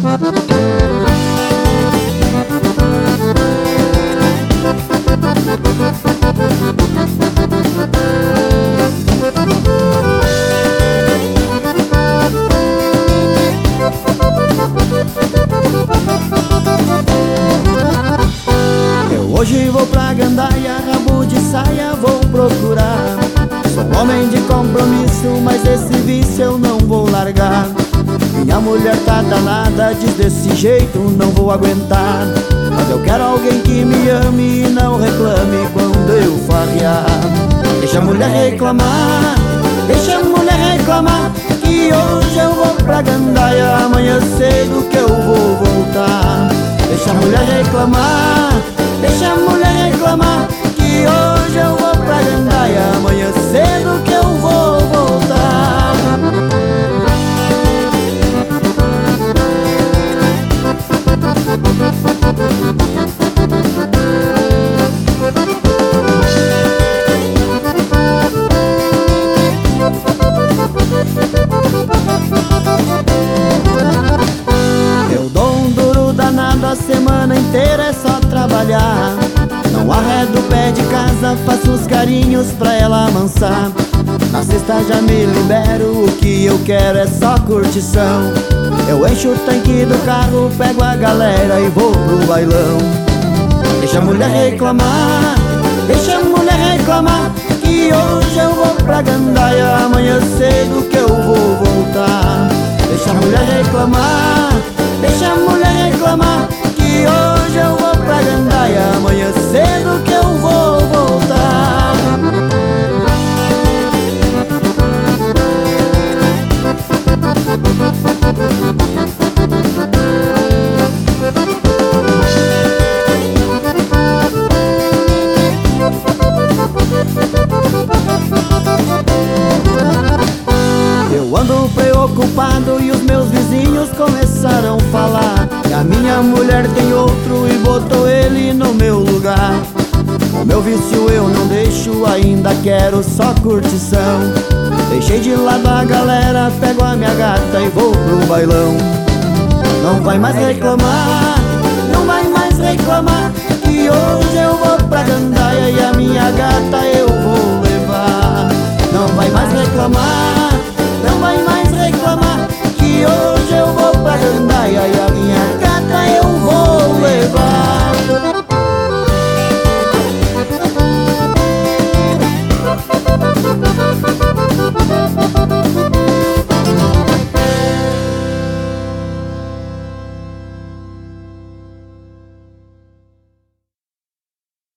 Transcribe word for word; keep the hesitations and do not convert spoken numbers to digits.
Hoje vou pra gandaia, rabo de saia vou procurar. Sou um homem de compromisso, mas esse vício eu não vou largar. Minha mulher tá danada, diz desse jeito não vou aguentar. Mas eu quero alguém que me ame e não reclame quando eu farrear. Deixa a mulher reclamar, deixa a mulher reclamar, que hoje eu vou pra gandaia, amanhã cedo que eu vou voltar. Deixa a mulher reclamar, deixa a mulher reclamar, que hoje eu vou pra gandaia, amanhã cedo que eu vou voltar. Eu dou um duro danado, a semana inteira é só trabalhar. Não arredo o pé de casa, faço uns carinhos pra ela amansar. Na sexta já me libero, o que eu quero é só curtição. Eu encho o tanque do carro, pego a galera e vou pro bailão. Deixa a mulher reclamar, deixa a mulher reclamar, que hoje eu vou pra gandaia, amanhã cedo que eu vou voltar. Deixa a mulher reclamar, deixa a mulher reclamar, que hoje eu vou pra gandaia, amanhã cedo que eu vou voltar. Eu ando preocupado e os meus vizinhos começaram a falar que a minha mulher tem outro e botou ele no meu lugar. O meu vício eu não deixo, ainda quero só curtição. Deixei de lado a galera, pego a minha gata e vou pro bailão. Não vai mais reclamar, não vai mais reclamar, que hoje eu vou pra gandaia e a minha gata eu vou levar. Não vai mais reclamar, não vai mais reclamar, que hoje